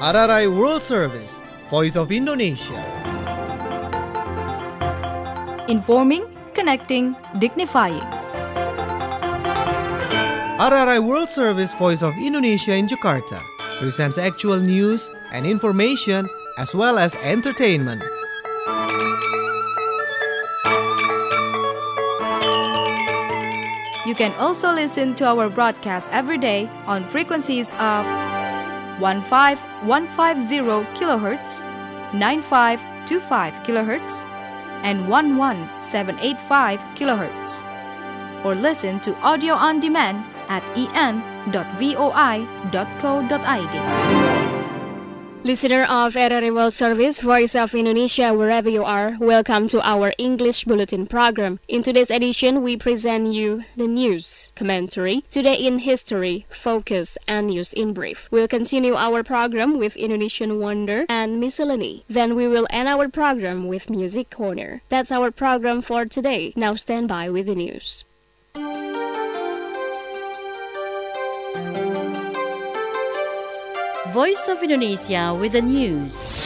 RRI World Service, Voice of Indonesia. Informing, connecting, dignifying. RRI World Service, Voice of Indonesia in Jakarta presents actual news and information as well as entertainment. You can also listen to our broadcast every day on frequencies of 15150 kHz, 9525 kHz, and 11785 kHz. Or listen to audio on demand at en.voi.co.id. Listener of RRI World Service, Voice of Indonesia, wherever you are, welcome to our English Bulletin program. In today's edition, we present you the news, commentary, Today in History, Focus, and News in Brief. We'll continue our program with Indonesian Wonder and Miscellany. Then we will end our program with Music Corner. That's our program for today. Now stand by with the news. Voice of Indonesia with the news.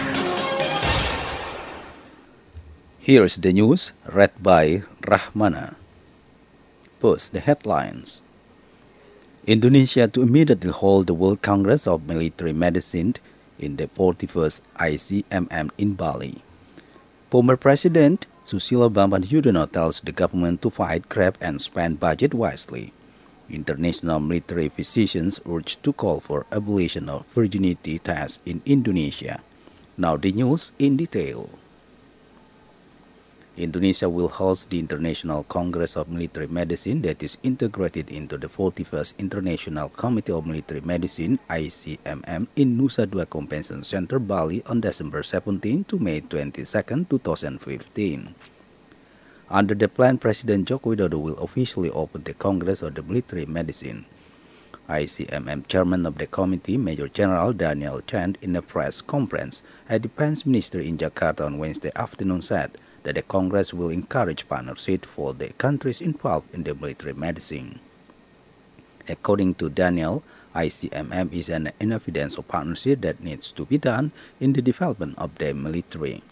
Here is the news read by Rahmana. First, the headlines. Indonesia to immediately hold the World Congress of Military Medicine in the 41st ICMM in Bali. Former President Susilo Bambang Yudhoyono tells the government to fight crime and spend budget wisely. International military physicians urge to call for abolition of virginity tests in Indonesia. Now the news in detail. Indonesia will host the International Congress of Military Medicine that is integrated into the 41st International Committee of Military Medicine ICMM in Nusa Dua Convention Center, Bali on December 17 to May 22, 2015. Under the plan, President Joko Widodo will officially open the Congress of the Military Medicine. ICMM Chairman of the committee, Major General Daniel Chand, in a press conference at the Defense Ministry in Jakarta on Wednesday afternoon said that the Congress will encourage partnership for the countries involved in the military medicine. According to Daniel, ICMM is an evidence of partnership that needs to be done in the development of the military.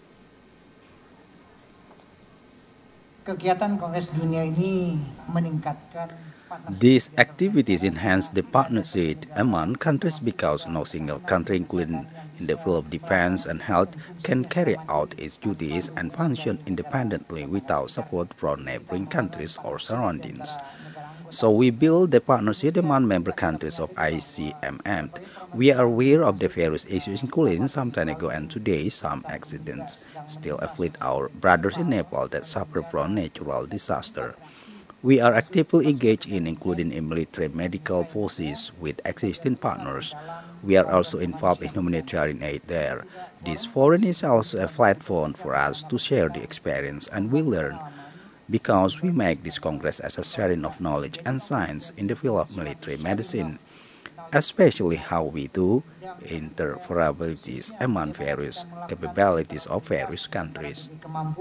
Kegiatan Kongres Dunia ini meningkatkan These activities enhance the partnership among countries because no single country, including in the field of defense and health, can carry out its duties and function independently without support from neighboring countries or surroundings. So we build the partnership among member countries of ICMM. We are aware of the various issues, including some time ago and today some accidents still afflict our brothers in Nepal that suffer from natural disaster. We are actively engaged in including in military medical forces with existing partners. We are also involved in humanitarian aid there. This forum is also a platform for us to share the experience and we learn, because we make this Congress as a sharing of knowledge and science in the field of military medicine, especially how we do interoperabilities among various capabilities of various countries.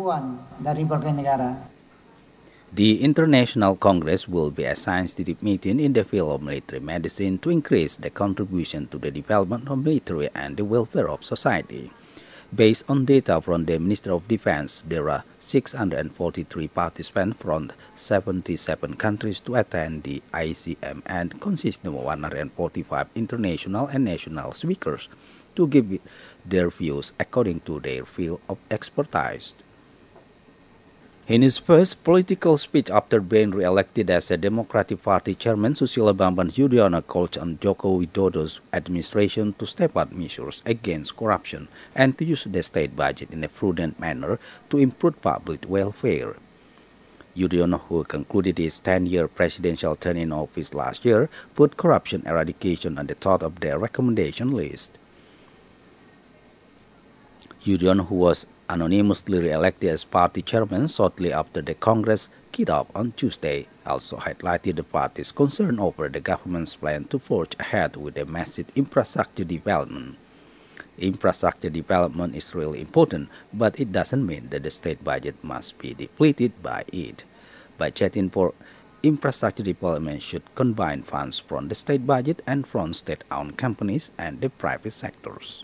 The International Congress will be a scientific meeting in the field of military medicine to increase the contribution to the development of military and the welfare of society. Based on data from the Ministry of Defense, there are 643 participants from 77 countries to attend the ICM and consisting of 145 international and national speakers to give their views according to their field of expertise. In his first political speech after being re-elected as a Democratic Party chairman, Susilo Bambang Yudhoyono called on Joko Widodo's administration to step up measures against corruption and to use the state budget in a prudent manner to improve public welfare. Yudhoyono, who concluded his 10-year presidential term in office last year, put corruption eradication on the top of their recommendation list. Yudhoyono, who was anonymously re-elected as party chairman shortly after the Congress kicked off on Tuesday, also highlighted the party's concern over the government's plan to forge ahead with a massive infrastructure development. Infrastructure development is really important, but it doesn't mean that the state budget must be depleted by it. Budgeting for infrastructure development should combine funds from the state budget and from state-owned companies and the private sectors.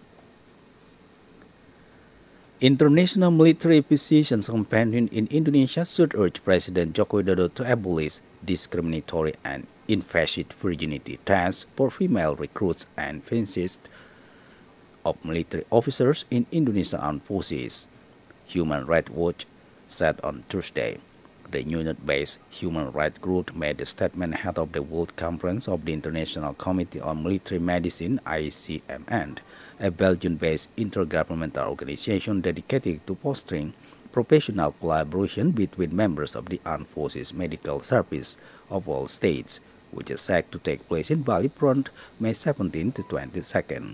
International military physicians companion in Indonesia should urge President Joko Widodo to abolish discriminatory and invasive virginity tests for female recruits and fencists of military officers in Indonesian armed forces, Human Rights Watch said on Thursday. The New York-based human rights group made a statement ahead of the World Conference of the International Committee on Military Medicine (ICMN), a Belgian-based intergovernmental organization dedicated to fostering professional collaboration between members of the Armed Forces Medical Service of all states, which is set to take place in Bali from May 17 to 22nd.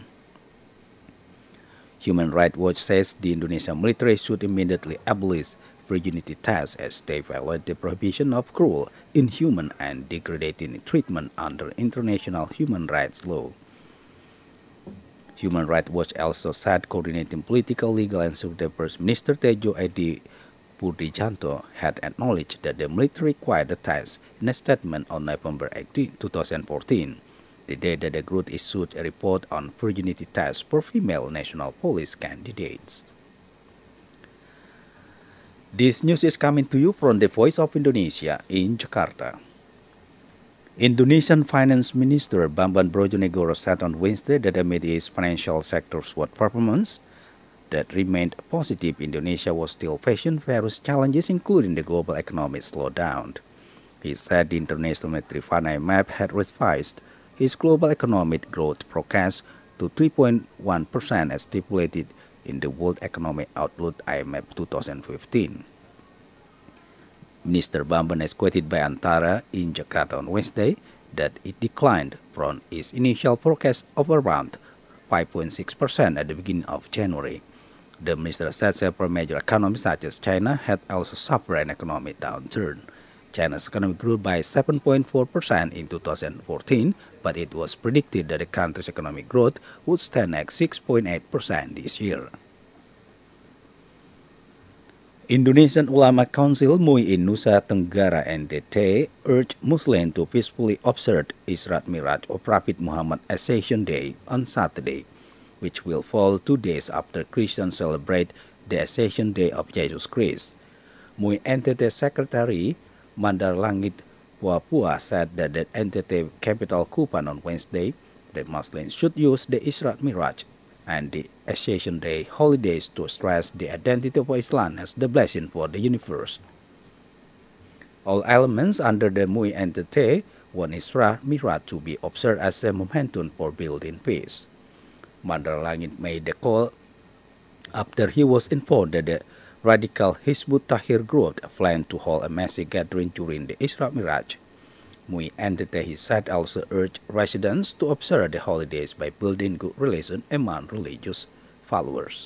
Human Rights Watch says the Indonesian military should immediately abolish virginity tests as they violate the prohibition of cruel, inhuman, and degrading treatment under international human rights law. Human Rights Watch also said coordinating political, legal, and security First Minister Tejo Edi Purdijanto had acknowledged that the military required the test in a statement on November 18, 2014, the day that the group issued a report on virginity tests for female national police candidates. This news is coming to you from the Voice of Indonesia in Jakarta. Indonesian Finance Minister Bambang Brojonegoro said on Wednesday that amid its financial sector's work performance that remained positive, Indonesia was still facing various challenges, including the global economic slowdown. He said the International Monetary Fund (IMF) had revised its global economic growth forecast to 3.1% as stipulated in the World Economic Outlook (IMF) 2015. Minister Bambang is quoted by Antara in Jakarta on Wednesday that it declined from its initial forecast of around 5.6% at the beginning of January. The minister said several major economies such as China had also suffered an economic downturn. China's economy grew by 7.4% in 2014, but it was predicted that the country's economic growth would stand at 6.8% this year. Indonesian Ulama Council MUI in Nusa Tenggara NTT urged Muslims to peacefully observe Isra Miraj of Prophet Muhammad Ascension Day on Saturday, which will fall 2 days after Christians celebrate the Ascension Day of Jesus Christ. MUI NTT Secretary Mandar Langit Papua said that the NTT capital Kupang on Wednesday that Muslims should use the Isra Miraj and the Ascension Day holidays to stress the identity of Islam as the blessing for the universe. All elements under the MUI NTT want Isra Miraj to be observed as a momentum for building peace. Mandar Langit made the call after he was informed that the radical Hizbut Tahrir group planned to hold a massive gathering during the Isra Miraj. MUI NTT, he said, also urged residents to observe the holidays by building good relations among religious followers.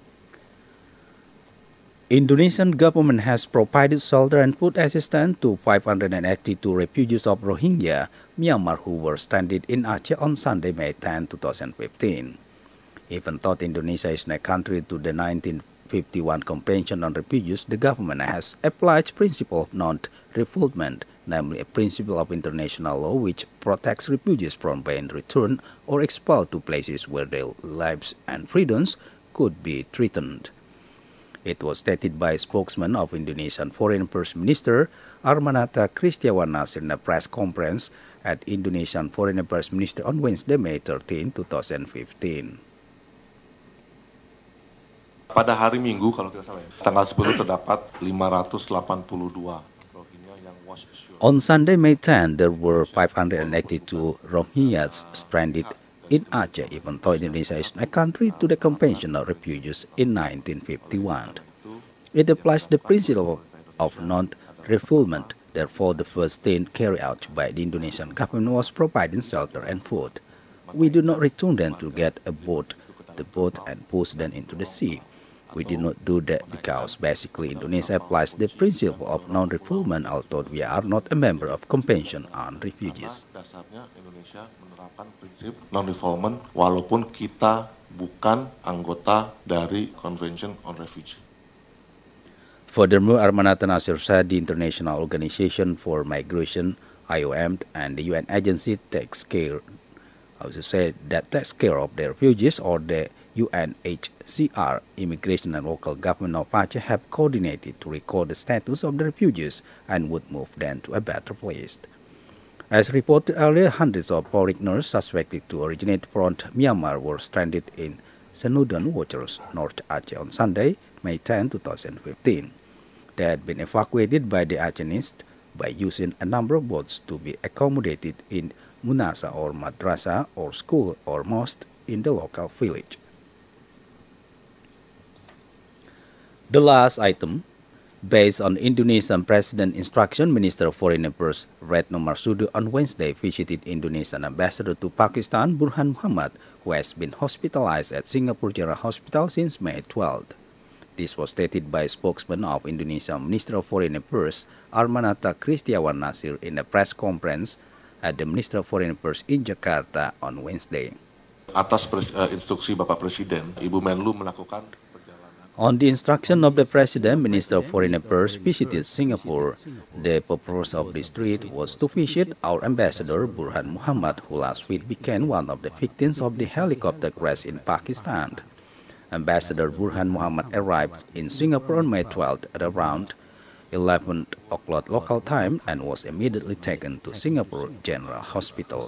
Indonesian government has provided shelter and food assistance to 582 refugees of Rohingya, Myanmar, who were stranded in Aceh on Sunday, May 10, 2015. Even though Indonesia is not a country to the 1951 Convention on Refugees, the government has applied the principle of non-refoulement, namely a principle of international law which protects refugees from being returned or expelled to places where their lives and freedoms could be threatened. It was stated by a spokesman of Indonesian Foreign Affairs Minister Armanata Kristiawan in a press conference at Indonesian Foreign Affairs Minister on Wednesday, May 13, 2015. Pada hari Minggu kalau tidak salah tanggal 10 terdapat 582 Rohingya yang was assured. On Sunday, May 10, there were 582 Rohingyas stranded in Aceh, even though Indonesia is a country to the Convention on Refugees in 1951. It applies the principle of non-refoulement. Therefore, the first thing carried out by the Indonesian government was providing shelter and food. We do not return them to get the boat and push them into the sea. We did not do that because basically Indonesia applies the principle of non-refoulement, although we are not a member of Convention on Refugees. Dasarnya Indonesia menerapkan prinsip non-refoulement walaupun kita bukan anggota dari Convention on Refugees. Furthermore, Armanata Nasir said the International Organization for Migration, IOM, and the UN agency takes care of the refugees, or the UNHCR. Immigration and local government of Aceh have coordinated to record the status of the refugees and would move them to a better place. As reported earlier, hundreds of foreigners suspected to originate from Myanmar were stranded in Senudon Waters, North Aceh on Sunday, May 10, 2015. They had been evacuated by the Acehnese by using a number of boats to be accommodated in Munasa or madrasa or school or mosque in the local village. The last item, based on Indonesian President instruction, Minister of Foreign Affairs Retno Marsudi on Wednesday visited Indonesian Ambassador to Pakistan Burhan Muhammad, who has been hospitalized at Singapore General Hospital since May 12. This was stated by a spokesman of Indonesian Minister of Foreign Affairs Armanata Kristiawan Nasir in a press conference at the Minister of Foreign Affairs in Jakarta on Wednesday. Atas instruksi Bapak Presiden, Ibu Menlu melakukan perjalanan. On the instruction of the President, Minister of Foreign Affairs visited Singapore. The purpose of this trip was to visit our Ambassador Burhan Muhammad, who last week became one of the victims of the helicopter crash in Pakistan. Ambassador Burhan Muhammad arrived in Singapore on May 12 at around 11 o'clock local time and was immediately taken to Singapore General Hospital.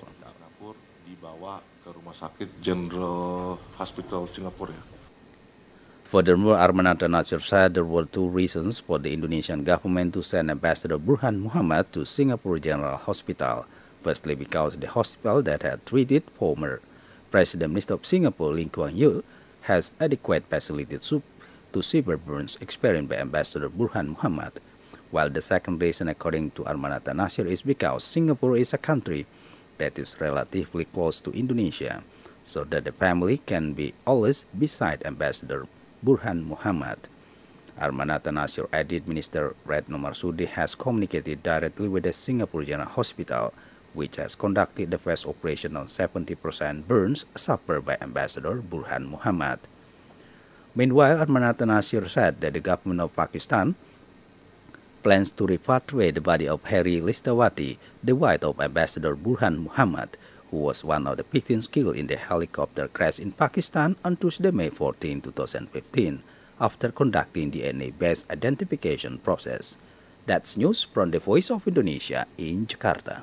Dibawa ke Rumah Sakit General Hospital Singapura. Furthermore, Armanata Nasir said there were two reasons for the Indonesian government to send Ambassador Burhan Muhammad to Singapore General Hospital. Firstly, because the hospital that had treated former President Minister of Singapore Lee Kuan Yew has adequate facilities to severe burns experienced by Ambassador Burhan Muhammad, while the second reason, according to Armanata Nasir, is because Singapore is a country that is relatively close to Indonesia, so that the family can be always beside Ambassador Burhan Muhammad. Armanata Nasir added Minister Retno Marsudi has communicated directly with the Singapore General Hospital, which has conducted the first operation on 70% burns suffered by Ambassador Burhan Muhammad. Meanwhile, Armanata Nasir said that the government of Pakistan plans to repatriate the body of Heri Listawati, the wife of Ambassador Burhan Muhammad, who was one of the victims killed in the helicopter crash in Pakistan on Tuesday, May 14, 2015, after conducting the DNA-based identification process. That's news from the Voice of Indonesia in Jakarta.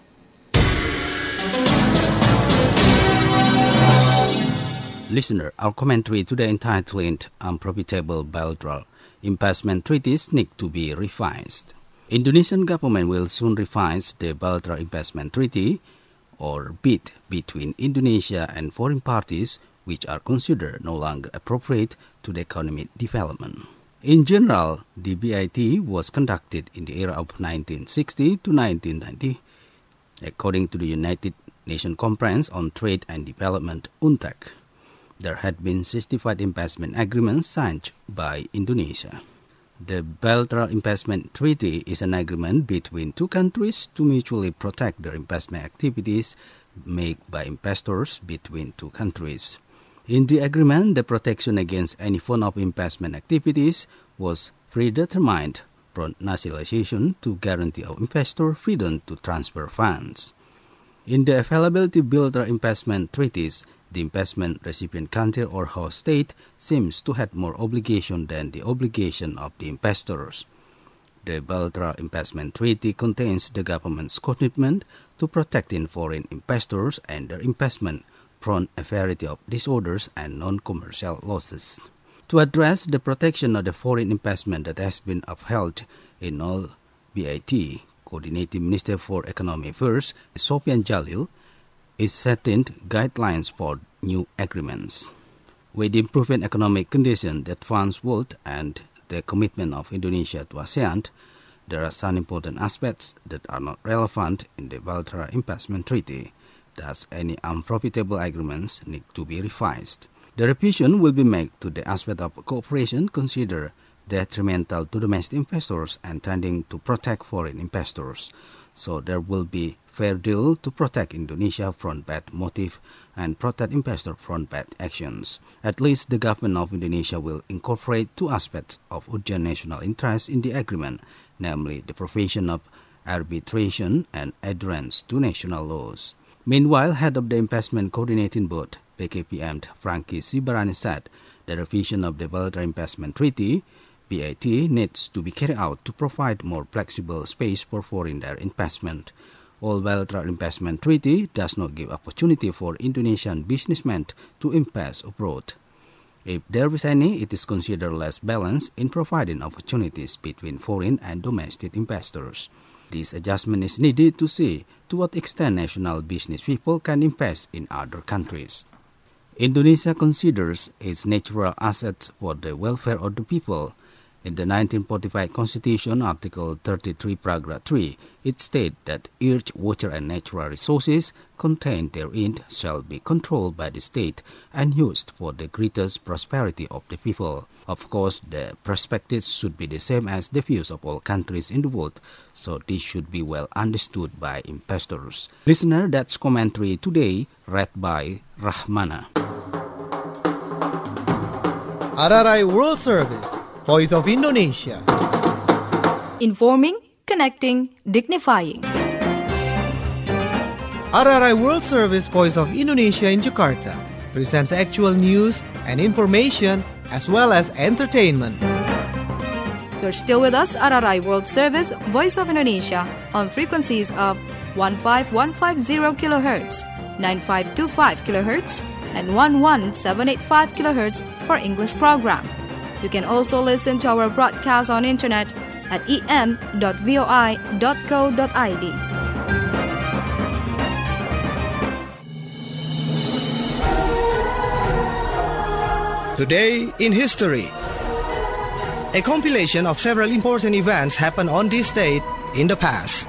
Listener, our commentary today entitled Unprofitable Bilateral Investment Treaties Need to be Revised. Indonesian government will soon revise the Bilateral Investment Treaty, or BIT, between Indonesia and foreign parties which are considered no longer appropriate to the economic development. In general, the BIT was conducted in the era of 1960 to 1990, according to the United Nations Conference on Trade and Development, UNTAC. There had been 65 investment agreements signed by Indonesia. The Bilateral Investment Treaty is an agreement between two countries to mutually protect their investment activities made by investors between two countries. In the agreement, the protection against any form of investment activities was predetermined from nationalization to guarantee of investor freedom to transfer funds. In the availability bilateral investment treaties, the investment recipient country or host state seems to have more obligation than the obligation of the investors. The Bilateral Investment Treaty contains the government's commitment to protecting foreign investors and their investment from a variety of disorders and non-commercial losses. To address the protection of the foreign investment that has been upheld in all BIT, Coordinating Minister for Economic Affairs, Sofian Jalil, is setting guidelines for new agreements. With improving economic conditions that funds world and the commitment of Indonesia to ASEAN, there are some important aspects that are not relevant in the Bilateral Investment Treaty. Thus, any unprofitable agreements need to be revised. The revision will be made to the aspect of cooperation considered detrimental to domestic investors and tending to protect foreign investors. so there will be fair deal to protect Indonesia from bad motive and protect investor from bad actions. At least the government of Indonesia will incorporate two aspects of urgent national interest in the agreement, namely the provision of arbitration and adherence to national laws. Meanwhile, head of the Investment Coordinating Board, PKPM Frankie Sibarani said the revision of the Bilateral Investment Treaty, BIT, needs to be carried out to provide more flexible space for foreign direct investment. All bilateral investment treaty does not give opportunity for Indonesian businessmen to invest abroad. If there is any, it is considered less balanced in providing opportunities between foreign and domestic investors. This adjustment is needed to see to what extent national business people can invest in other countries. Indonesia considers its natural assets for the welfare of the people. In the 1945 Constitution, Article 33, Paragraph 3, it states that earth, water, and natural resources contained therein shall be controlled by the state and used for the greatest prosperity of the people. Of course, the perspectives should be the same as the views of all countries in the world, so this should be well understood by investors. Listener, that's commentary today, read by Rahmana. RRI World Service, Voice of Indonesia. Informing, connecting, dignifying. RRI World Service, Voice of Indonesia in Jakarta presents actual news and information as well as entertainment. You're still with us, RRI World Service, Voice of Indonesia, on frequencies of 15150 kHz, 9525 kHz, and 11785 kHz for English program. You can also listen to our broadcast on internet at en.voi.co.id. Today in History. A compilation of several important events happened on this date in the past.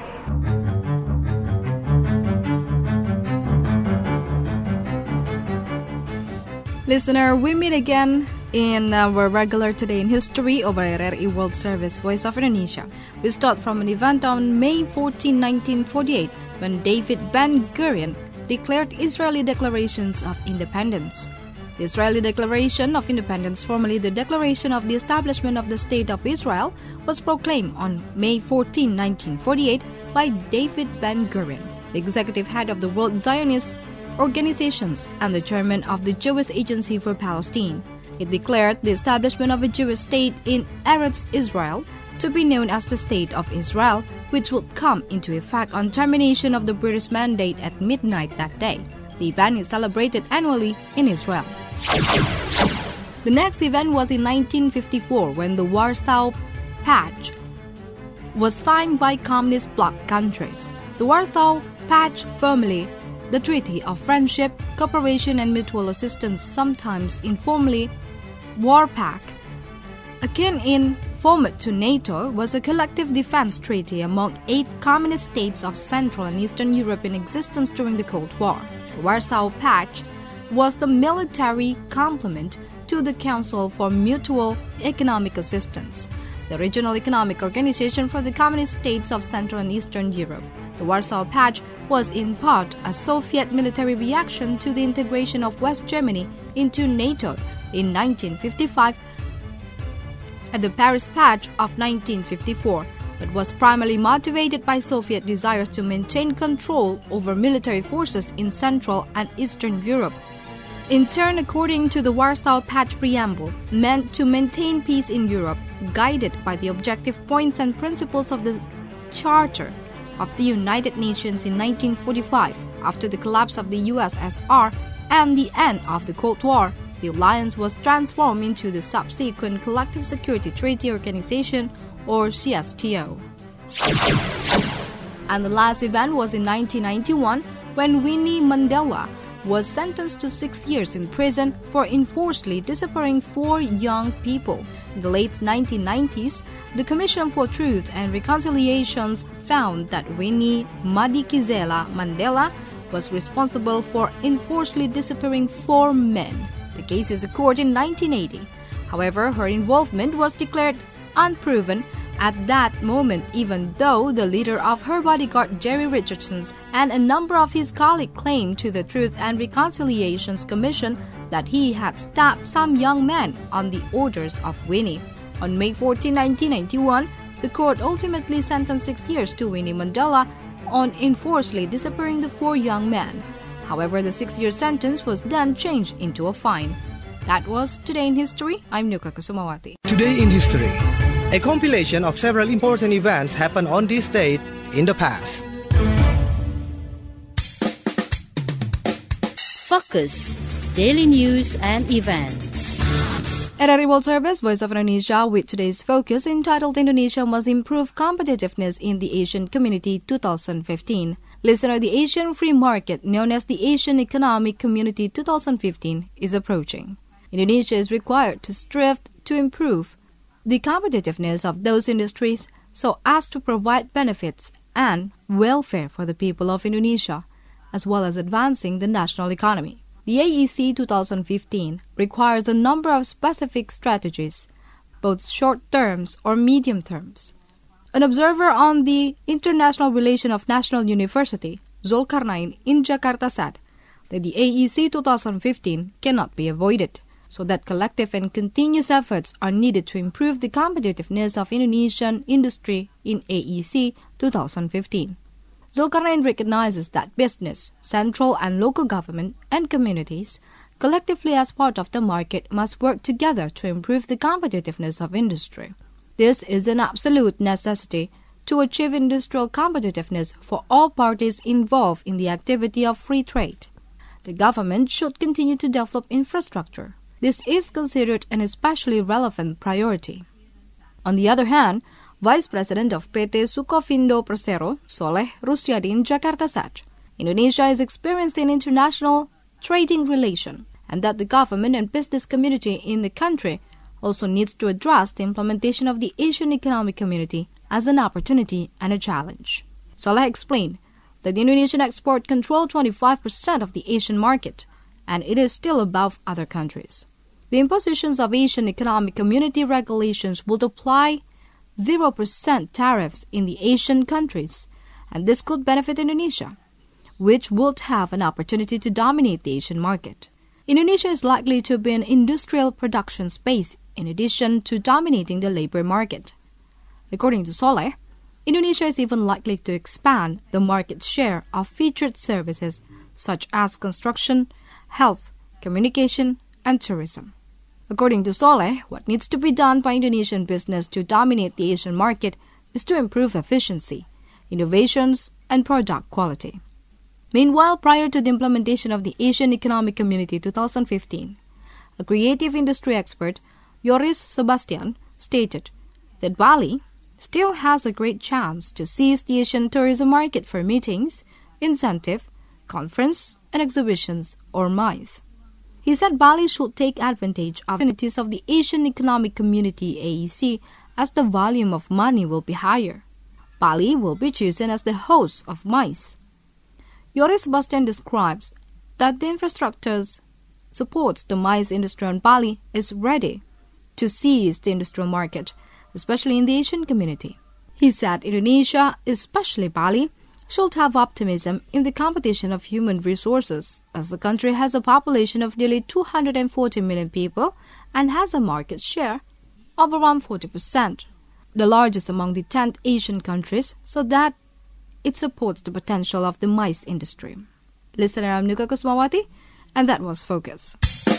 Listener, we meet again in our regular Today in History of RRI World Service, Voice of Indonesia. We start from an event on May 14, 1948, when David Ben-Gurion declared Israeli Declarations of Independence. The Israeli Declaration of Independence, formerly the Declaration of the Establishment of the State of Israel, was proclaimed on May 14, 1948 by David Ben-Gurion, the executive head of the World Zionist Organizations and the chairman of the Jewish Agency for Palestine. It declared the establishment of a Jewish state in Eretz Israel to be known as the State of Israel, which would come into effect on termination of the British mandate at midnight that day. The event is celebrated annually in Israel. The next event was in 1954 when the Warsaw Pact was signed by communist bloc countries. The Warsaw Pact, formerly the Treaty of Friendship, Cooperation and Mutual Assistance, sometimes informally War Pact, akin in format to NATO, was a collective defense treaty among 8 communist states of Central and Eastern Europe in existence during the Cold War. The Warsaw Pact was the military complement to the Council for Mutual Economic Assistance, the regional economic organization for the communist states of Central and Eastern Europe. The Warsaw Pact was in part a Soviet military reaction to the integration of West Germany into NATO in 1955 and the Paris Pact of 1954, but was primarily motivated by Soviet desires to maintain control over military forces in Central and Eastern Europe. In turn, according to the Warsaw Pact preamble, meant to maintain peace in Europe, guided by the objective points and principles of the Charter of the United Nations in 1945, after the collapse of the USSR and the end of the Cold War. The alliance was transformed into the subsequent Collective Security Treaty Organization, or CSTO. And the last event was in 1991 when Winnie Mandela was sentenced to 6 years in prison for enforcedly disappearing 4 young people. In the late 1990s, the Commission for Truth and Reconciliation found that Winnie Madikizela Mandela was responsible for enforcedly disappearing 4 men. The case is occurred in 1980. However, her involvement was declared unproven At that moment, even though the leader of her bodyguard, Jerry Richardson, and a number of his colleagues claimed to the Truth and Reconciliations Commission that he had stabbed some young men on the orders of Winnie. On May 14, 1991, the court ultimately sentenced 6 years to Winnie Mandela on enforcedly disappearing the 4 young men. However, the 6-year sentence was then changed into a fine. That was Today in History. I'm Nuka Kusumawati. Today in History, a compilation of several important events happened on this date in the past. Focus, daily news and events. RRI World Service, Voice of Indonesia, with today's focus entitled Indonesia Must Improve Competitiveness in the Asian Community 2015. Listener, the Asian Free Market, known as the Asian Economic Community 2015, is approaching. Indonesia is required to strive to improve the competitiveness of those industries so as to provide benefits and welfare for the people of Indonesia, as well as advancing the national economy. The AEC 2015 requires a number of specific strategies, both short terms or medium terms. An observer on the International Relation of National University, Zulkarnain in Jakarta, said that the AEC 2015 cannot be avoided, so that collective and continuous efforts are needed to improve the competitiveness of Indonesian industry in AEC 2015. Zulkarnain recognizes that business, central and local government, and communities, collectively as part of the market, must work together to improve the competitiveness of industry. This is an absolute necessity to achieve industrial competitiveness for all parties involved in the activity of free trade. The government should continue to develop infrastructure. This is considered an especially relevant priority. On the other hand, Vice President of PT Sukovindo Persero, Soleh Rusyadi in Jakarta, said Indonesia is experiencing international trading relation and that the government and business community in the country also needs to address the implementation of the Asian Economic Community as an opportunity and a challenge. Soleh explained that the Indonesian export controls 25% of the Asian market, and it is still above other countries. The impositions of Asian Economic Community regulations would apply 0% tariffs in the Asian countries, and this could benefit Indonesia, which would have an opportunity to dominate the Asian market. Indonesia is likely to be an industrial production space in addition to dominating the labor market. According to Soleh, Indonesia is even likely to expand the market share of featured services such as construction, health, communication, and tourism. According to Soleh, what needs to be done by Indonesian business to dominate the Asian market is to improve efficiency, innovations, and product quality. Meanwhile, prior to the implementation of the Asian Economic Community 2015, a creative industry expert, Yoris Sebastian, stated that Bali still has a great chance to seize the Asian tourism market for meetings, incentive, conference, and exhibitions, or MICE. He said Bali should take advantage of opportunities of the Asian Economic Community AEC as the volume of money will be higher. Bali will be chosen as the host of MICE. Yoris Sebastian describes that the infrastructure supports the MICE industry on Bali is ready to seize the industrial market, especially in the Asian community. He said Indonesia, especially Bali, should have optimism in the competition of human resources, as the country has a population of nearly 240 million people and has a market share of around 40%, the largest among the 10 Asian countries, so that it supports the potential of the MICE industry. Listener, I'm Nuka Kusumawati, and that was Focus.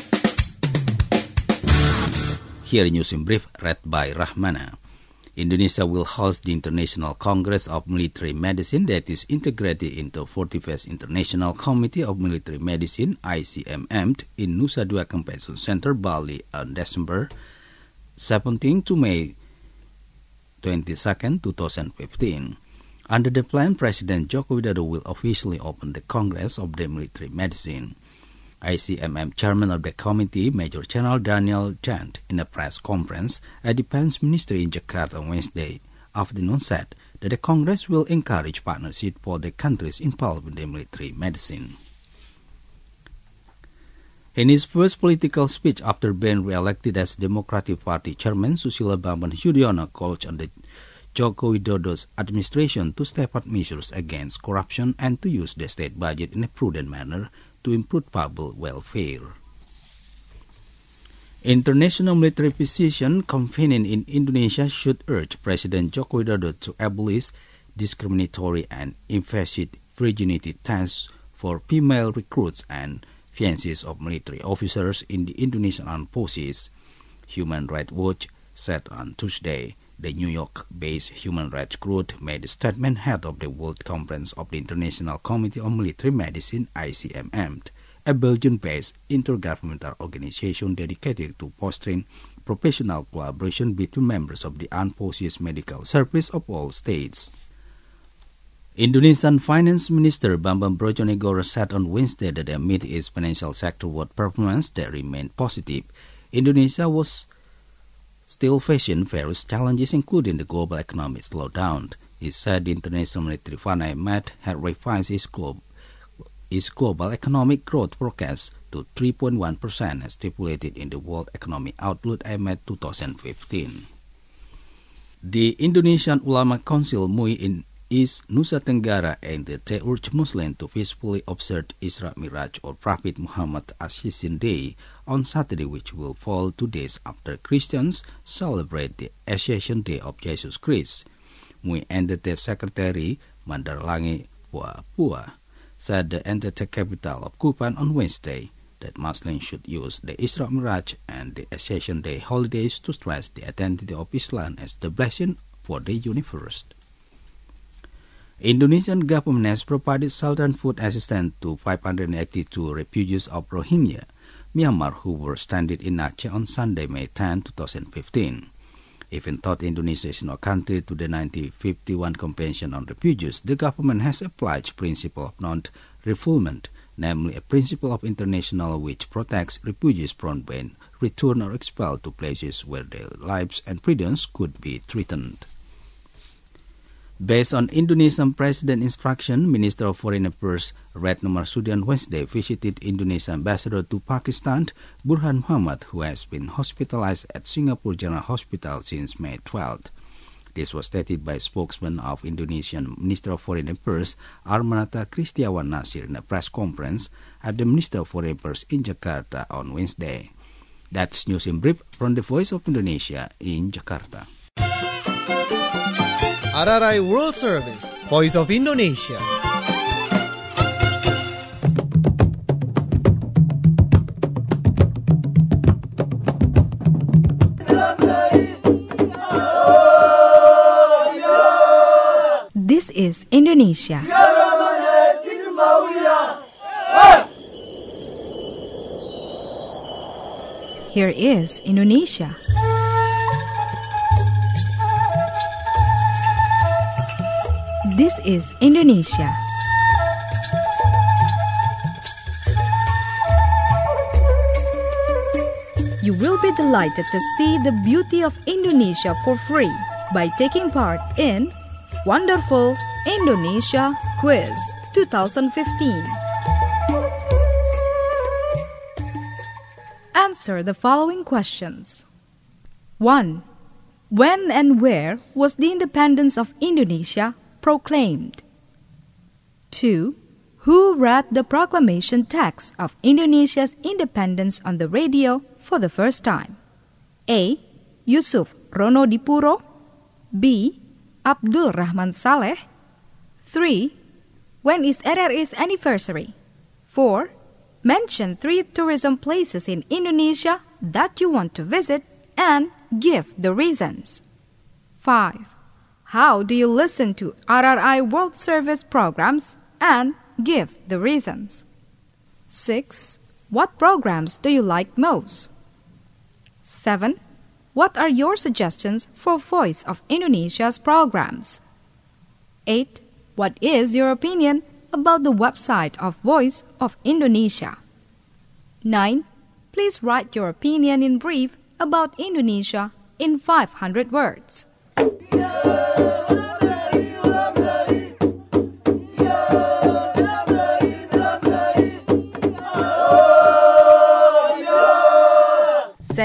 Here News in Brief, read by Rahmana. Indonesia will host the International Congress of Military Medicine that is integrated into 41st International Committee of Military Medicine (ICMM) in Nusa Dua Convention Center, Bali on December 17 to May 22, 2015. Under the plan, President Joko Widodo will officially open the Congress of the Military Medicine. ICMM Chairman of the committee, Major General Daniel Chand, in a press conference at Defense Ministry in Jakarta on Wednesday afternoon, said that the Congress will encourage partnership for the countries involved in the military medicine. In his first political speech after being re-elected as Democratic Party chairman, Susilo Bambang Yudhoyono called on the Joko Widodo's administration to step up measures against corruption and to use the state budget in a prudent manner to improve public welfare. International military physician convening in Indonesia should urge President Joko Widodo to abolish discriminatory and invasive virginity tests for female recruits and fiancés of military officers in the Indonesian Armed Forces. Human Rights Watch said on Tuesday. The New York-based human rights group made a statement ahead of the World Conference of the International Committee on Military Medicine (ICMM), a Belgian-based intergovernmental organization dedicated to fostering professional collaboration between members of the Armed Forces Medical Service of all states. Indonesian Finance Minister Bambang Brojonegoro said on Wednesday that amid its financial sector-wide performance that remained positive, Indonesia was still facing various challenges, including the global economic slowdown. He said the International Monetary Fund (IMF) had revised its global economic growth forecast to 3.1% as stipulated in the World Economic Outlook IMF 2015. The Indonesian Ulama Council MUI in East Nusa Tenggara and they urge Muslims to peacefully observe Isra Miraj or Prophet Muhammad Ascension Day on Saturday, which will fall 2 days after Christians celebrate the Ascension Day of Jesus Christ. MUI Entity Secretary Mandarlangi Pua said the entity capital of Kupang on Wednesday that Muslims should use the Isra Miraj and the Ascension Day holidays to stress the identity of Islam as the blessing for the universe. Indonesian government has provided shelter and food assistance to 582 refugees of Rohingya, Myanmar, who were stranded in Aceh on Sunday, May 10, 2015. Even though Indonesia is no country to the 1951 Convention on Refugees, the government has applied the principle of non-refoulement, namely a principle of international which protects refugees from being returned or expelled to places where their lives and freedoms could be threatened. Based on Indonesian President instruction, Minister of Foreign Affairs Retno Marsudi on Wednesday visited Indonesian Ambassador to Pakistan, Burhan Muhammad, who has been hospitalized at Singapore General Hospital since May 12th. This was stated by spokesman of Indonesian Minister of Foreign Affairs Armanata Kristiawan Nasir in a press conference at the Minister of Foreign Affairs in Jakarta on Wednesday. That's news in brief from the Voice of Indonesia in Jakarta. RRI World Service, Voice of Indonesia. This is Indonesia. Here is Indonesia. This is Indonesia. You will be delighted to see the beauty of Indonesia for free by taking part in Wonderful Indonesia Quiz 2015. Answer the following questions. 1. When and where was the independence of Indonesia proclaimed? 2. Who read the proclamation text of Indonesia's independence on the radio for the first time? A. Yusuf Ronodipuro. B. Abdul Rahman Saleh. 3. When is RRI's anniversary? 4. Mention 3 tourism places in Indonesia that you want to visit and give the reasons. 5. How do you listen to RRI World Service programs and give the reasons? 6. What programs do you like most? 7. What are your suggestions for Voice of Indonesia's programs? 8. What is your opinion about the website of Voice of Indonesia? 9. Please write your opinion in brief about Indonesia in 500 words.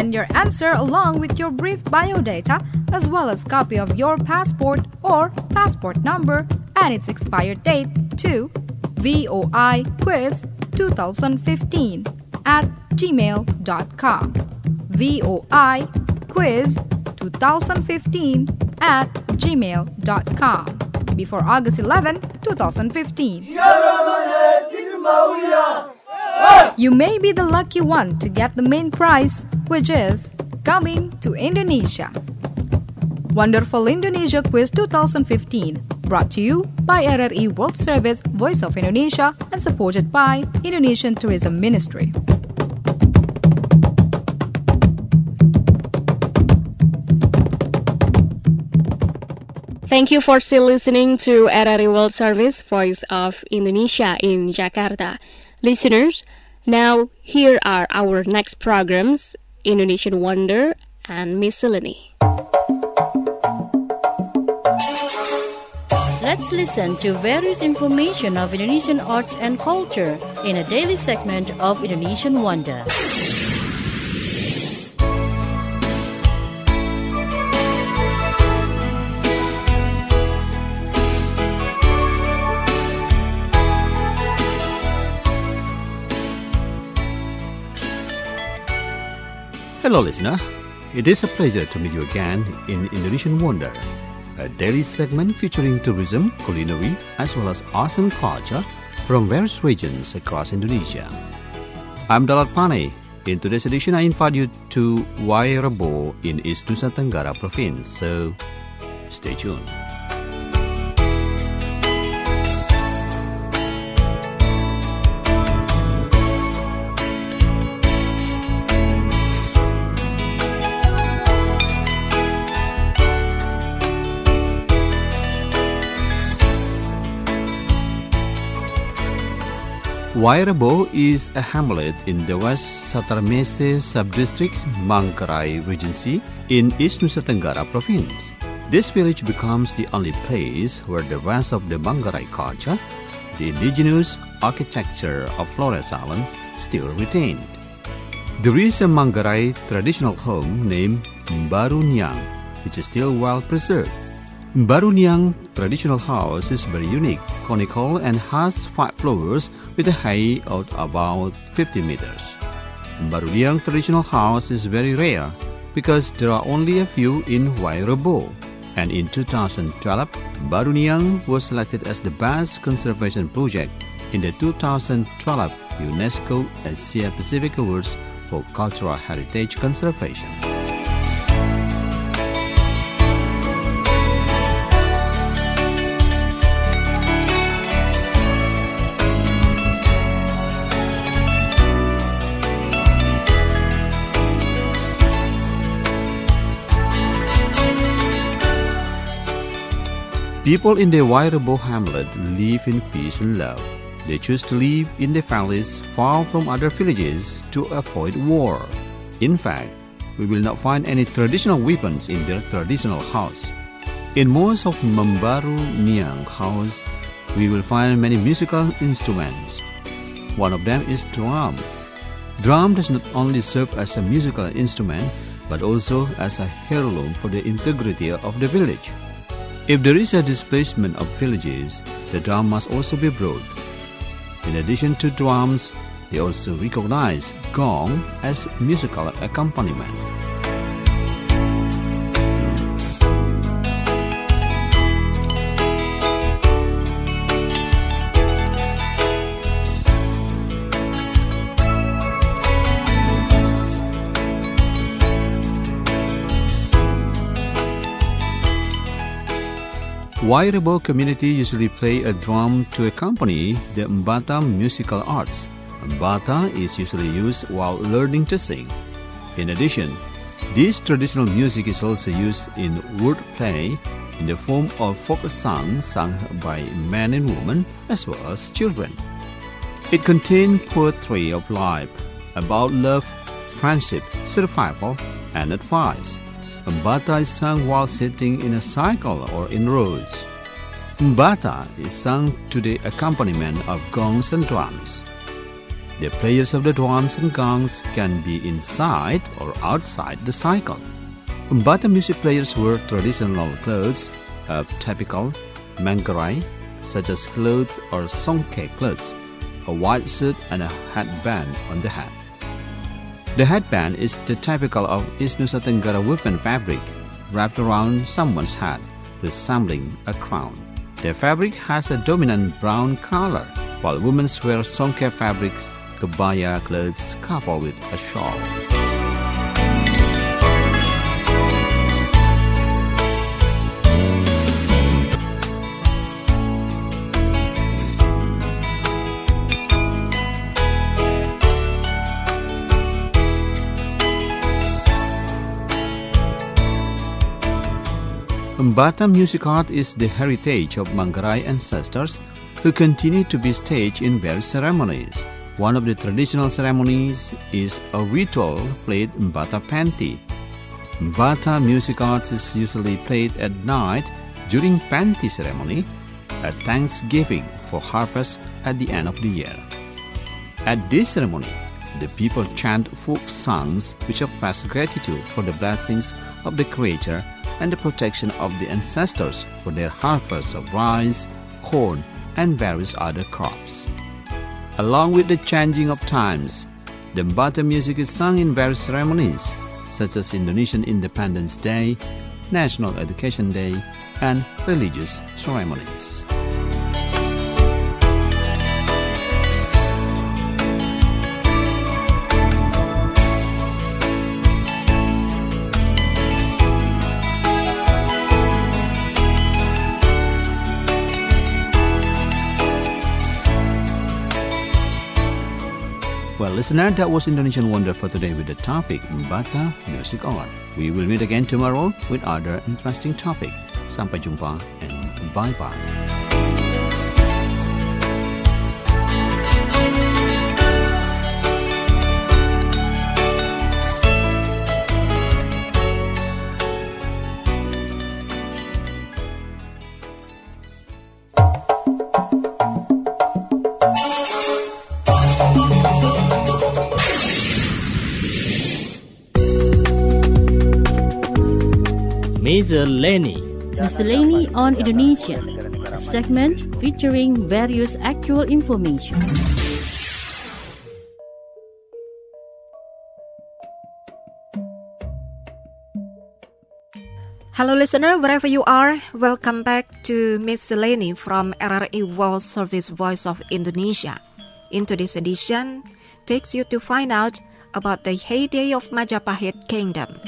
send your answer along with your brief biodata as well as copy of your passport or passport number and its expired date to voiquiz2015@gmail.com. voiquiz2015@gmail.com before August 11, 2015. You may be the lucky one to get the main prize, which is coming to Indonesia. Wonderful Indonesia Quiz 2015, brought to you by RRI World Service Voice of Indonesia and supported by Indonesian Tourism Ministry. Thank you for still listening to RRI World Service Voice of Indonesia in Jakarta. Listeners, now here are our next programs, Indonesian Wonder and Miscellany. Let's listen to various information of Indonesian arts and culture in a daily segment of Indonesian Wonder. Hello listener, it is a pleasure to meet you again in Indonesian Wonder, a daily segment featuring tourism, culinary, as well as arts and culture from various regions across Indonesia. I'm Dalat Pane. In today's edition, I invite you to Wairebo in East Nusa Tenggara Province, so stay tuned. Wairebo is a hamlet in the West Satarmese Subdistrict, Manggarai Regency in East Nusa Tenggara Province. This village becomes the only place where the rest of the Manggarai culture, the indigenous architecture of Flores Island, still retained. There is a Manggarai traditional home named Mbaru Niang, which is still well preserved. Mbaru Niang traditional house is very unique, conical, and has 5 floors with a height of about 50 meters. Mbaru Niang traditional house is very rare because there are only a few in Wairebo, and in 2012, Mbaru Niang was selected as the best conservation project in the 2012 UNESCO Asia Pacific Awards for Cultural Heritage Conservation. People in the Wairebo hamlet live in peace and love. They choose to live in the valleys far from other villages to avoid war. In fact, we will not find any traditional weapons in their traditional house. In most of Mbaru Niang house, we will find many musical instruments. One of them is drum. Drum does not only serve as a musical instrument, but also as a heirloom for the integrity of the village. If there is a displacement of villages, the drum must also be brought. In addition to drums, they also recognize gong as musical accompaniment. Wairebo community usually play a drum to accompany the Mbata musical arts. Mbata is usually used while learning to sing. In addition, this traditional music is also used in wordplay in the form of folk songs sung by men and women as well as children. It contains poetry of life about love, friendship, survival, and advice. Mbata is sung while sitting in a cycle or in rows. Mbata is sung to the accompaniment of gongs and drums. The players of the drums and gongs can be inside or outside the cycle. Bata music players wear traditional clothes of typical Manggarai, such as clothes or songke clothes, a white suit and a headband on the head. The headband is the typical of East Nusa Tenggara woven fabric wrapped around someone's head, resembling a crown. The fabric has a dominant brown color, while women wear songke fabrics, kebaya clothes covered with a shawl. Bata music art is the heritage of Manggarai ancestors who continue to be staged in various ceremonies. One of the traditional ceremonies is a ritual played Bata Panti. Bata music art is usually played at night during Panti ceremony, a thanksgiving for harvest at the end of the year. At this ceremony, the people chant folk songs which express gratitude for the blessings of the Creator and the protection of the ancestors for their harvests of rice, corn, and various other crops. Along with the changing of times, the Bata music is sung in various ceremonies, such as Indonesian Independence Day, National Education Day, and religious ceremonies. Well, listener, that was Indonesian Wonder for today with the topic Bata Music Art. We will meet again tomorrow with other interesting topic. Sampai jumpa and bye-bye. Miscellany on Indonesia, a segment featuring various actual information. Hello listener, wherever you are, welcome back to Miscellany from RRI World Service Voice of Indonesia. In today's edition, takes you to find out about the heyday of Majapahit Kingdom.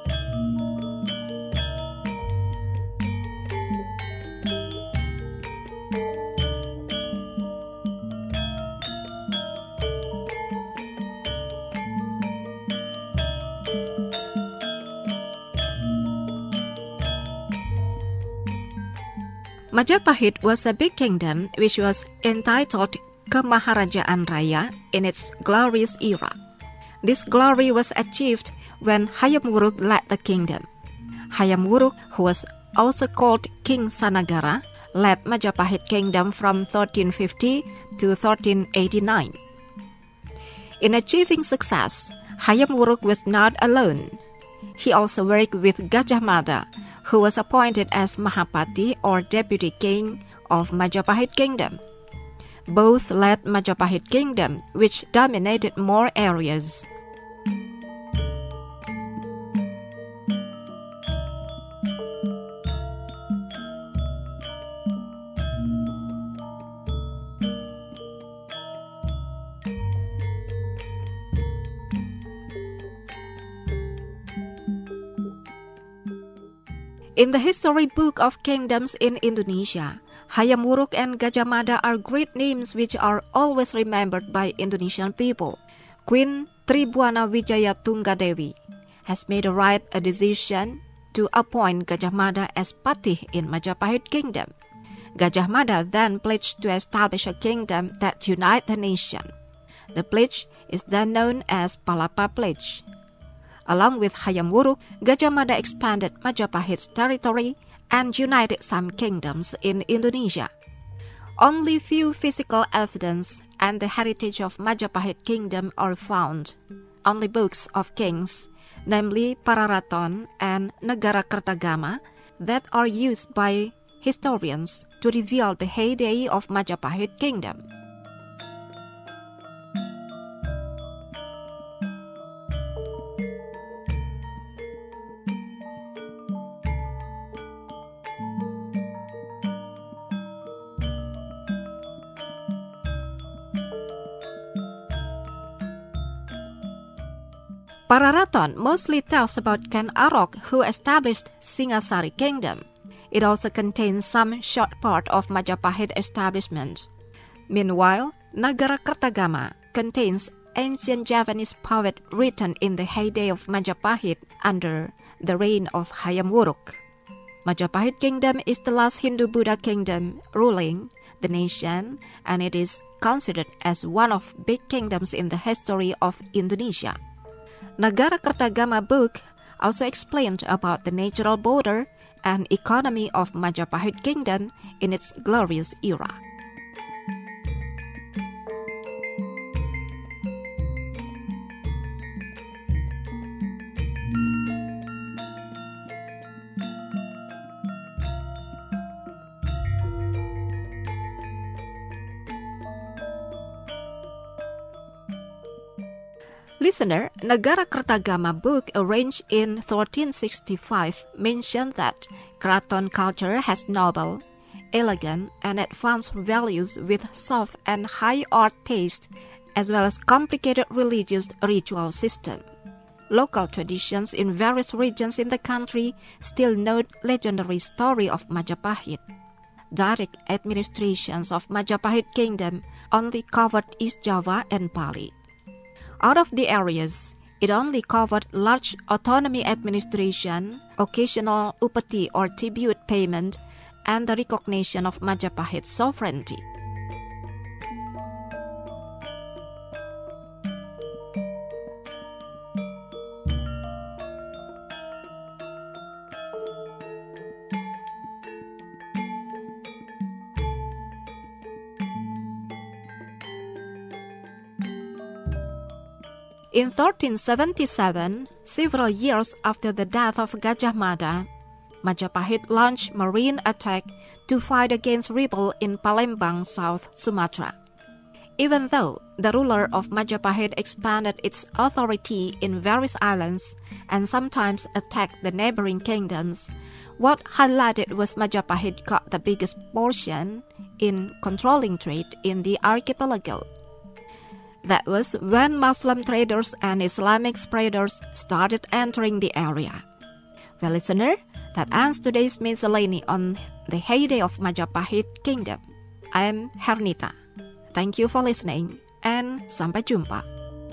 Majapahit was a big kingdom which was entitled Kemaharajaan Raya in its glorious era. This glory was achieved when Hayam Wuruk led the kingdom. Hayam Wuruk, who was also called King Sanagara, led Majapahit kingdom from 1350 to 1389. In achieving success, Hayam Wuruk was not alone. He also worked with Gajah Mada, who was appointed as Mahapati or Deputy King of Majapahit Kingdom. Both led Majapahit Kingdom, which dominated more areas. In the history book of kingdoms in Indonesia, Hayam Wuruk and Gajah Mada are great names which are always remembered by Indonesian people. Queen Tribhuwana Wijaya Tunggadewi has made a decision to appoint Gajah Mada as Patih in Majapahit Kingdom. Gajah Mada then pledged to establish a kingdom that unites the nation. The pledge is then known as Palapa Pledge. Along with Hayam Wuruk, Gajah Mada expanded Majapahit's territory and united some kingdoms in Indonesia. Only few physical evidence and the heritage of Majapahit Kingdom are found. Only books of kings, namely Pararaton and Nagarakertagama, that are used by historians to reveal the heyday of Majapahit Kingdom. Pararaton mostly tells about Ken Arok, who established Singasari Kingdom. It also contains some short part of Majapahit establishment. Meanwhile, Nagarakertagama contains ancient Javanese poet written in the heyday of Majapahit under the reign of Hayam Wuruk. Majapahit Kingdom is the last Hindu-Buddha kingdom ruling the nation, and it is considered as one of big kingdoms in the history of Indonesia. Nagarakertagama book also explained about the natural border and economy of Majapahit Kingdom in its glorious era. Listener, Nagarakertagama book arranged in 1365 mentioned that Kraton culture has noble, elegant, and advanced values with soft and high art taste, as well as complicated religious ritual system. Local traditions in various regions in the country still note legendary story of Majapahit. Direct administrations of Majapahit Kingdom only covered East Java and Bali. Out of the areas, it only covered large autonomy administration, occasional upati or tribute payment, and the recognition of Majapahit sovereignty. In 1377, several years after the death of Gajah Mada, Majapahit launched marine attack to fight against rebels in Palembang, South Sumatra. Even though the ruler of Majapahit expanded its authority in various islands and sometimes attacked the neighboring kingdoms, what highlighted was Majapahit got the biggest portion in controlling trade in the archipelago. That was when Muslim traders and Islamic spreaders started entering the area. Well, listener, that ends today's miscellany on the heyday of Majapahit Kingdom. I am Hernita. Thank you for listening, and sampai jumpa.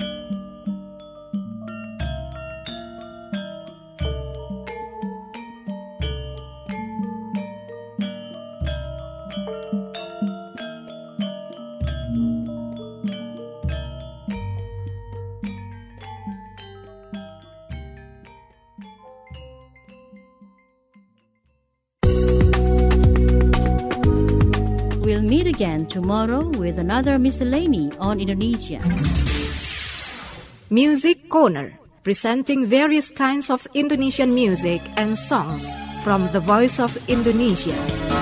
We'll meet again tomorrow with another miscellany on Indonesia. Music Corner, presenting various kinds of Indonesian music and songs from the Voice of Indonesia.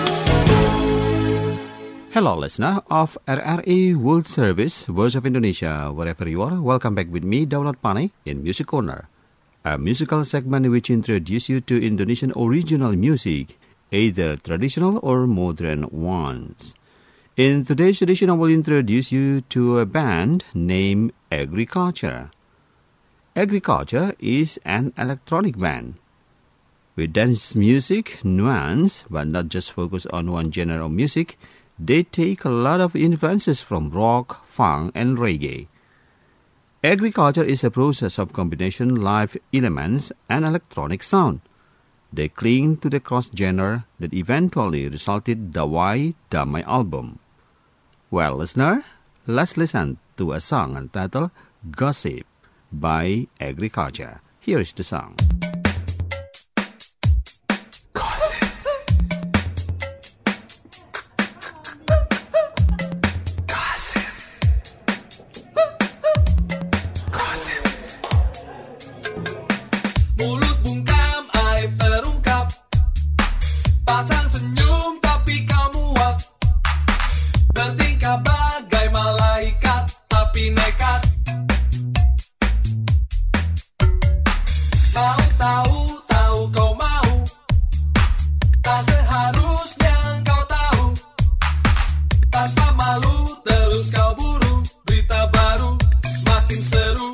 Hello, listener of RRI World Service, Voice of Indonesia, wherever you are. Welcome back with me, Daulat Pane, in Music Corner, a musical segment which introduces you to Indonesian original music, either traditional or modern ones. In today's edition, I will introduce you to a band named Agriculture. Agriculture is an electronic band with dance music nuance, but not just focus on one genre of music. They take a lot of influences from rock, funk, and reggae. Agriculture is a process of combination live elements and electronic sound. They cling to the cross-genre that eventually resulted the Dawai Damai album. Well, listener, let's listen to a song entitled Gossip by Agriculture. Here is the song. Tanpa malu terus kau buru, berita baru makin seru.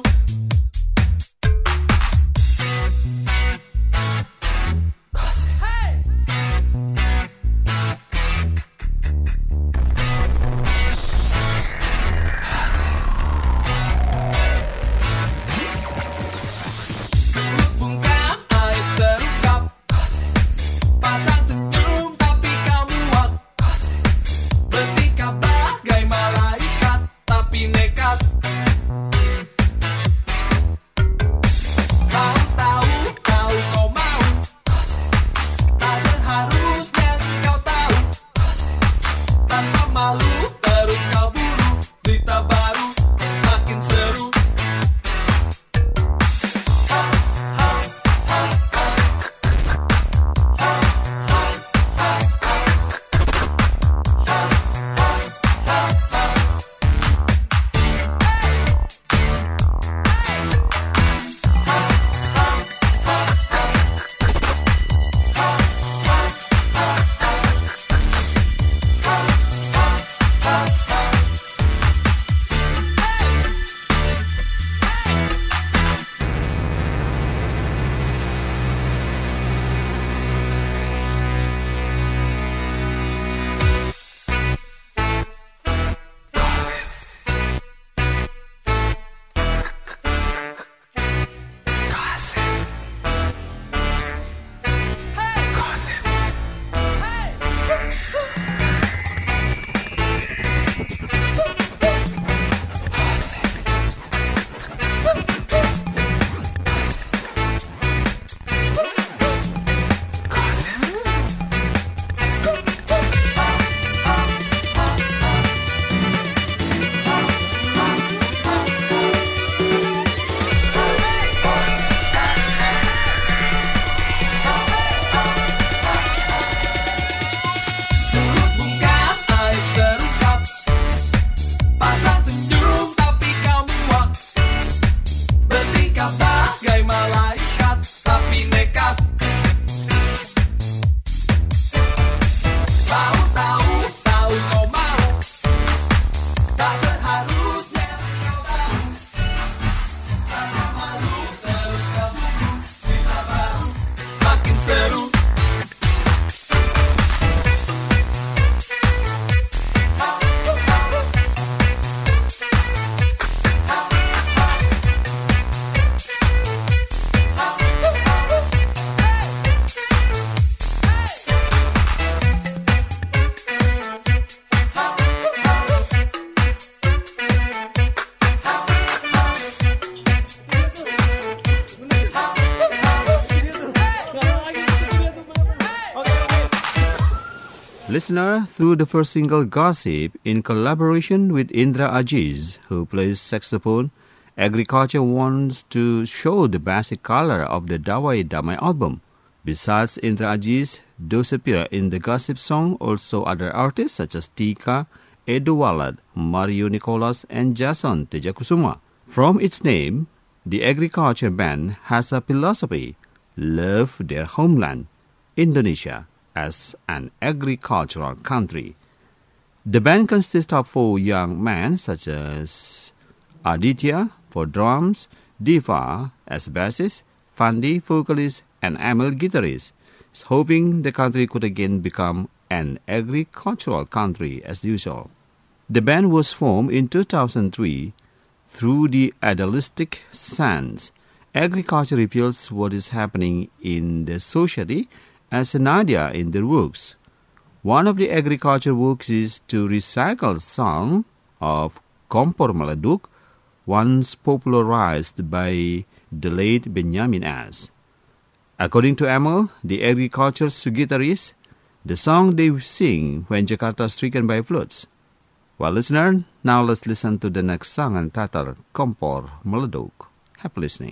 Listener, through the first single Gossip, in collaboration with Indra Aziz, who plays saxophone, Agriculture wants to show the basic color of the Dawai Damai album. Besides Indra Aziz, those appear in the Gossip song also other artists such as Tika, Edo Walad, Mario Nicolas, and Jason Tejakusuma. From its name, the Agriculture band has a philosophy: love their homeland, Indonesia, as an agricultural country. The band consists of 4 young men such as Aditya for drums, Diva as bassist, Fandi vocalist, and Emil guitarist, hoping the country could again become an agricultural country as usual. The band was formed in 2003 through the idealistic sense. Agriculture reveals what is happening in the society as an idea in their works. One of the agriculture works is to recycle song of Kompor Meleduk, once popularized by the late Benjamin S. According to Emil, the agriculture's guitarist, the song they sing when Jakarta is stricken by floods. Well, listener, now let's listen to the next song entitled Kompor Meleduk. Happy listening.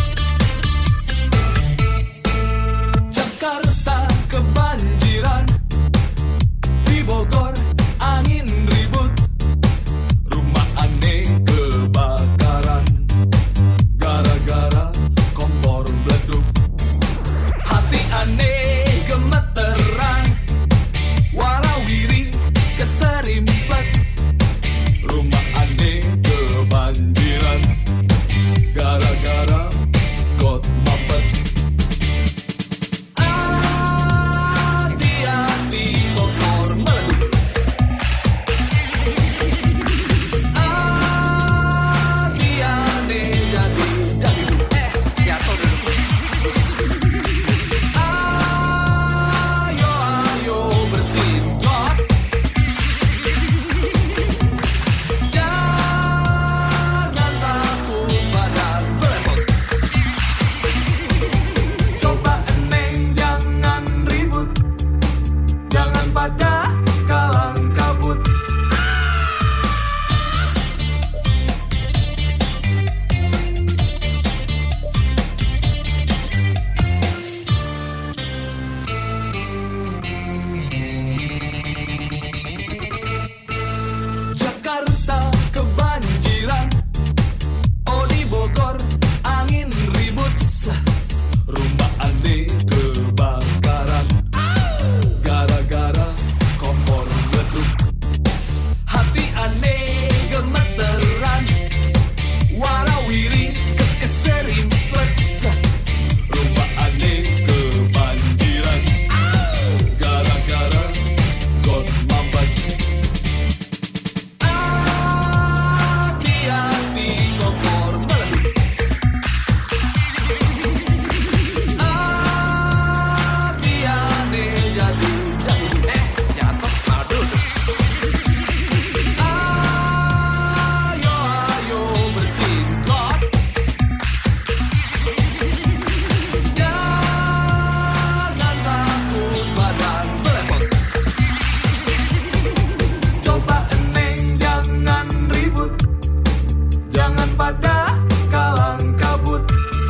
Jakarta kebanjiran, pada kalang kabut. Jakarta kebanjiran, oh di Bogor angin ribut, rumah aneh kebakaran gara-gara kompor leduk. Hati aneh gemeteran, warawiri kekeserimpet, rumah aneh kebanjiran gara-gara got mambat. Hati-hati kompor meledak. Hati-hati jatuh. Jatuh, aduh. Ayo bersihin got. Jangan takut badan melepot. Coba eneng jangan ribut, jangan pada kalang kabut.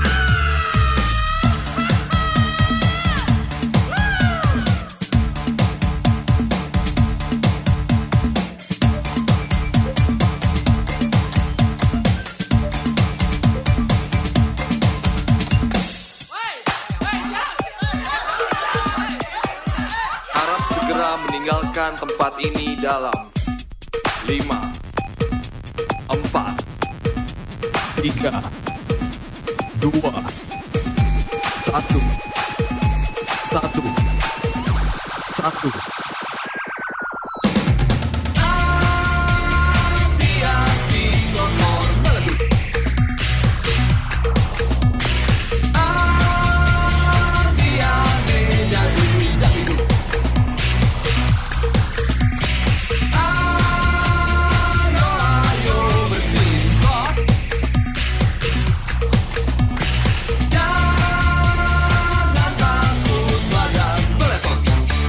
Harap segera meninggalkan tempat ini dalam 5, 4, 3, 2, 1, 1. Hati-hati kompor meledak. Hati-hati jatuh. Ayo bersihin got. Jangan takut badan melepot.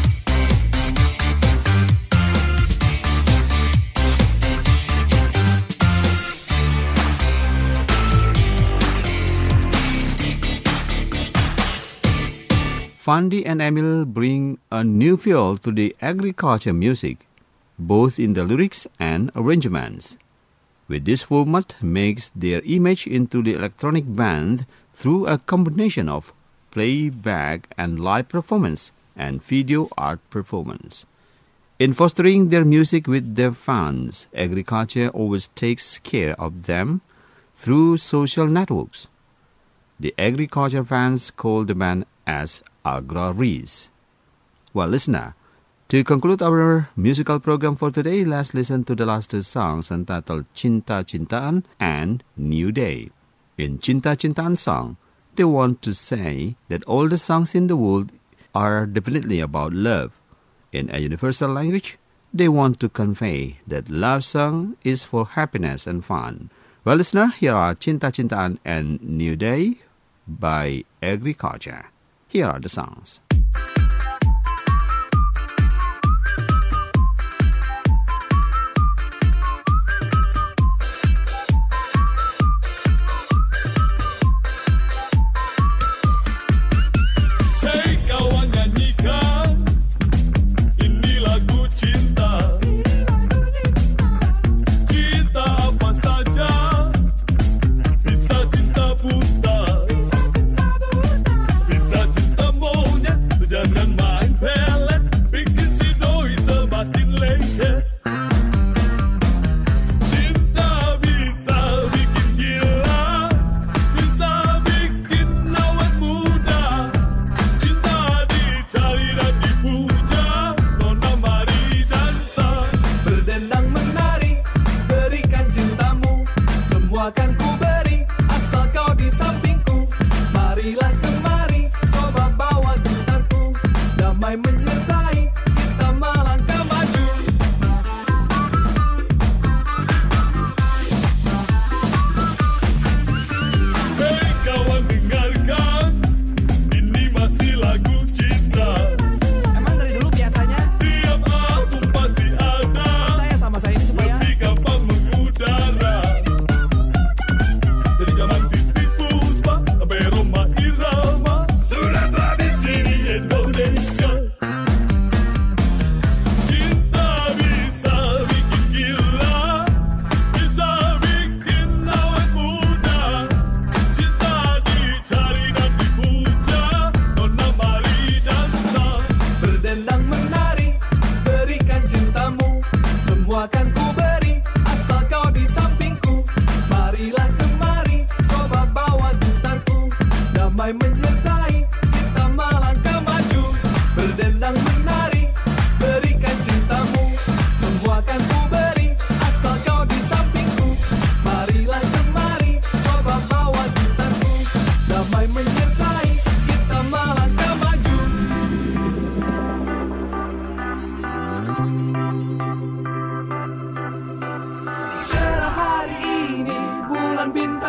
Fandi and Emil bring a new feel to the agriculture music, both in the lyrics and arrangements. With this format makes their image into the electronic band through a combination of playback and live performance and video art performance. In fostering their music with their fans, agriculture always takes care of them through social networks. The agriculture fans call the band as agraries. Well, listener, to conclude our musical program for today, let's listen to the last two songs entitled Cinta Cintaan and New Day. In Cinta Cintaan song, they want to say that all the songs in the world are definitely about love. In a universal language, they want to convey that love song is for happiness and fun. Well, listener, here are Cinta Cintaan and New Day by Agriculture. Here are the songs. Hey kawan nyanyikan, ini lagu cinta. Cinta apa saja, bisa cinta buta, bisa cinta monyet,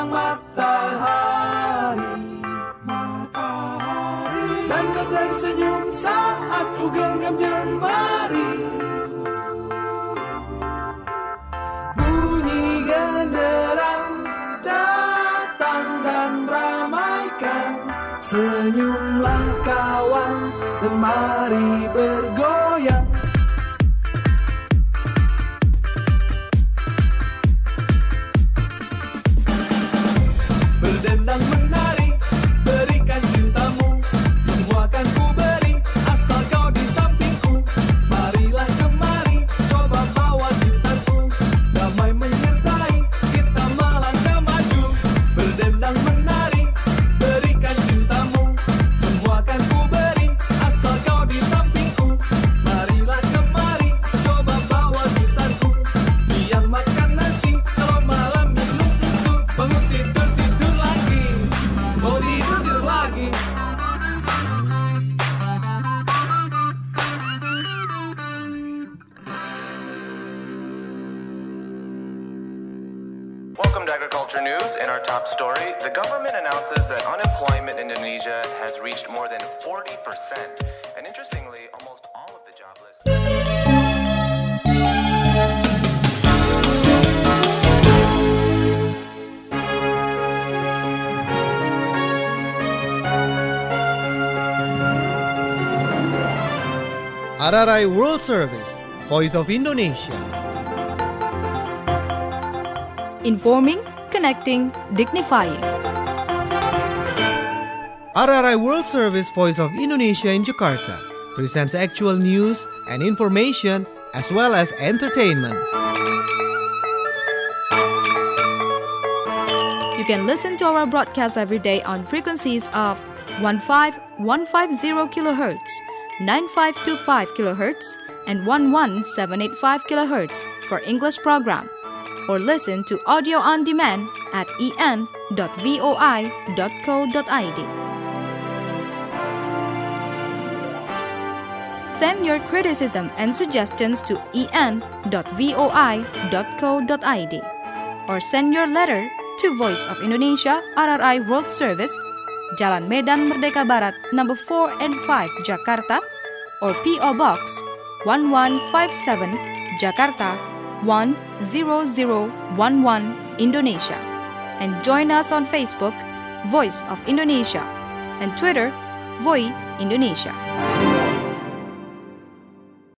bintang matahari, dan kau tersenyum saat ku genggam jemari. Bunyi genderang datang dan ramaikan, senyumlah kawan dan mari bergoyang. Berdendang menari, berikan cintamu, semua kan ku beri, asal kau di sampingku. Marilah kemari, coba bawa cintaku, damai menyertai, kita melangkah maju. Berdendang menari, berikan cintamu, semua kan ku beri, asal kau di sampingku. Marilah kemari, coba bawa cintaku, siang makan nasi, kalau malam minum susu, bangun tidur lagi, mau tidur lagi. Welcome to Agriculture News. In our top story, the government announces that unemployment in Indonesia has reached more than 40%. And interestingly, almost all of the jobless... RRI World Service, Voice of Indonesia. Informing, connecting, dignifying. RRI World Service, Voice of Indonesia in Jakarta presents actual news and information as well as entertainment. You can listen to our broadcast every day on frequencies of 15150 kHz, 9525 kHz, and 11785 kHz for English program, or listen to audio on demand at en.voi.co.id. Send your criticism and suggestions to en.voi.co.id, or send your letter to Voice of Indonesia RRI World Service, Jalan Medan Merdeka Barat, number 4 and 5, Jakarta, or P.O. Box 1157, Jakarta 10011, Indonesia. And join us on Facebook, Voice of Indonesia, and Twitter, Voi Indonesia.